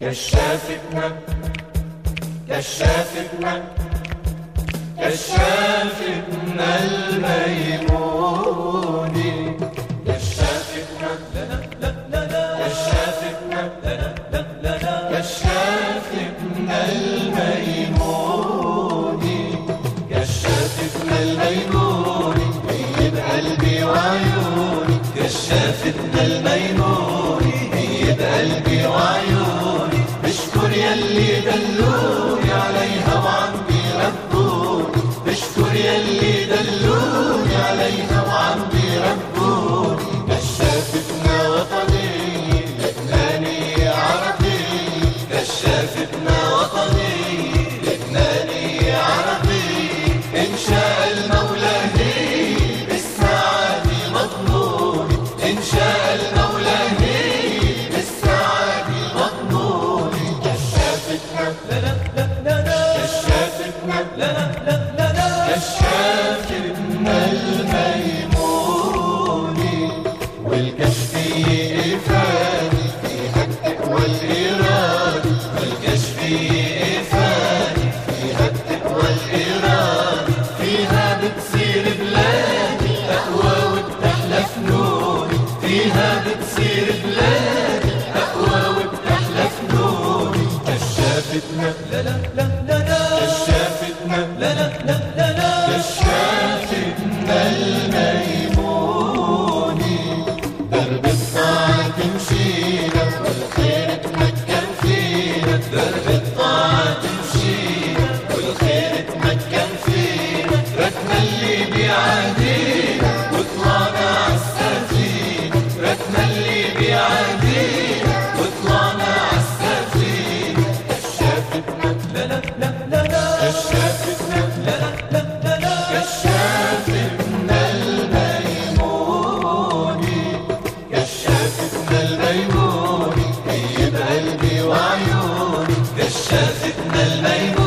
كشافتنا كشافتنا كشافتنا الميموني كشافتنا كشافتنا كشافتنا الميموني كشافتنا الميموني طيب قلبي وعيوني كشافتنا الميموني طيب قلبي وعيوني بشكر يلي دلوني عليها وعم بيربوني بشكر يلي دلوني عليها وعم بيربوني كشافتنا وطنية لبنانية عربية كشافتنا وطنية لبنانية عربية إن شاء المولى هي بالسعادة مضمونة إن شاء المولى هي بالسعادة مضمونة كشافتنا كشافتنا كشافتنا الميموني والكشفية إفادة فيها التقوى الإرادة والكشفية إفادة فيها التقوى الإرادة فيها بتصير بلادي أقوى وبتحلى فنوني فيها بتصير بلادي أقوى وبتحلى فنوني كشافتنا كشافتنا كشافتنا الميموني درب الطاعة تمشينا والخير تمكن فينا درب الطاعة تمشينا والخير تمكن فينا ركنا اللي بيعادينا وطلعنا عالسفينة ركنا اللي بيعادينا وطلعنا عالسفينة كشافتنا كشافتنا كشافتنا الميموني كشافتنا الميموني طيب قلبي وعيوني كشافتنا الميموني